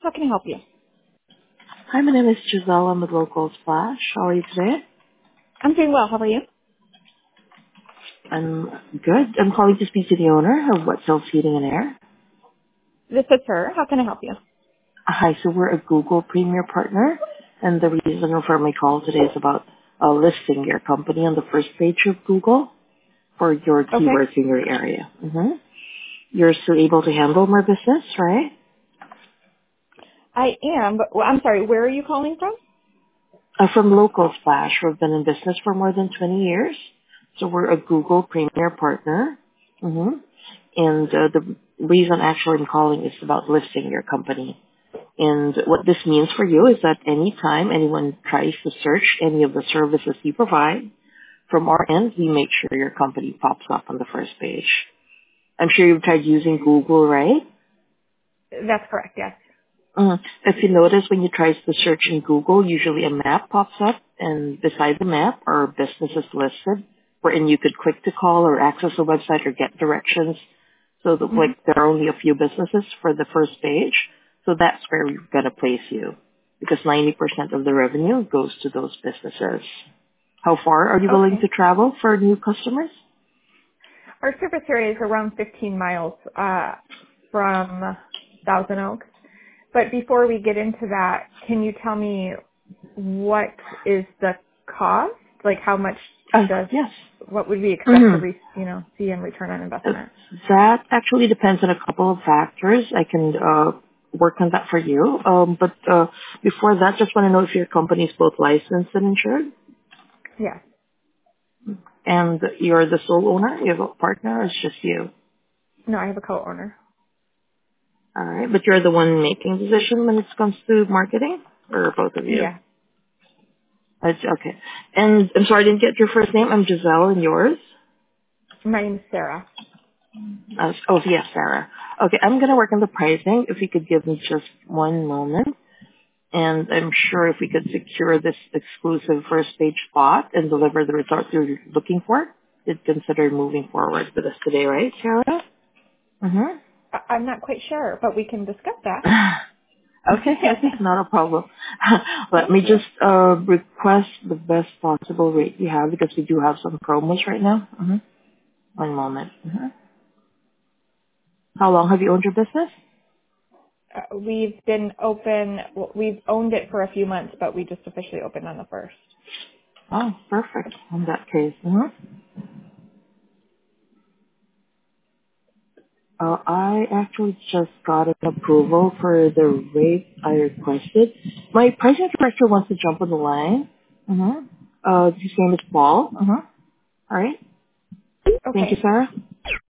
How can I help you? Hi, my name is Giselle. I'm with Local Splash. How are you today? I'm doing well. How are you? I'm good. I'm calling to speak to the owner of What Sells Heating and Air. This is her. How can I help you? Hi, so we're a Google Premier Partner, and the reason for my call today is about listing your company on the first page of Google for your Okay. keywords in your area. You're still able to handle more business, right? I am, but well, I'm sorry. Where are you calling from? From Local Splash, we've been in business for more than 20 years. So we're a Google Premier Partner. And the reason actually I'm calling is about listing your company. And what this means for you is that anytime anyone tries to search any of the services you provide, from our end, we make sure your company pops up on the first page. I'm sure you've tried using Google, right? That's correct. Yes. If you notice when you try to search in Google, usually a map pops up, and beside the map are businesses listed, wherein you could click to call or access a website or get directions. So that, hmm like, there are only a few businesses for the first page. So that's where we're going to place you, because 90% of the revenue goes to those businesses. How far are you willing Okay. to travel for new customers? Our service area is around 15 miles from Thousand Oaks. But before we get into that, can you tell me what is the cost? Like how much does Yes. what would we expect to Mhm. see in return on Uh, investment? That actually depends on a couple of factors. I can work on that for you. But before that, just want to know if your company is both licensed and insured, Yes. and you're the sole owner. You have a partner, or it's just you? No, I have a co-owner. All right, but you're the one making decision when it comes to marketing, or both of you? Yeah. Okay. And I'm sorry, I didn't get your first name. I'm Giselle, and yours? My name is Sarah. Yes, Sarah. Okay, I'm gonna work on the pricing. If you could give me just one moment. And I'm sure if we could secure this exclusive first page spot and deliver the results you're looking for, you'd consider moving forward with us today, right, Sarah? Mm-hmm. I'm not quite sure, but we can discuss that. Okay, not a problem. Let Thank me you. just request the best possible rate you have, because we do have some promos right now. One moment. How long have you owned your business? We've been open, well, we've owned it for a few months, but we just officially opened on the 1st. Oh, perfect. In that case. I actually just got an approval for the rate I requested. My pricing director wants to jump on the line. His name is Paul. All right. Thank you, Okay. Sarah.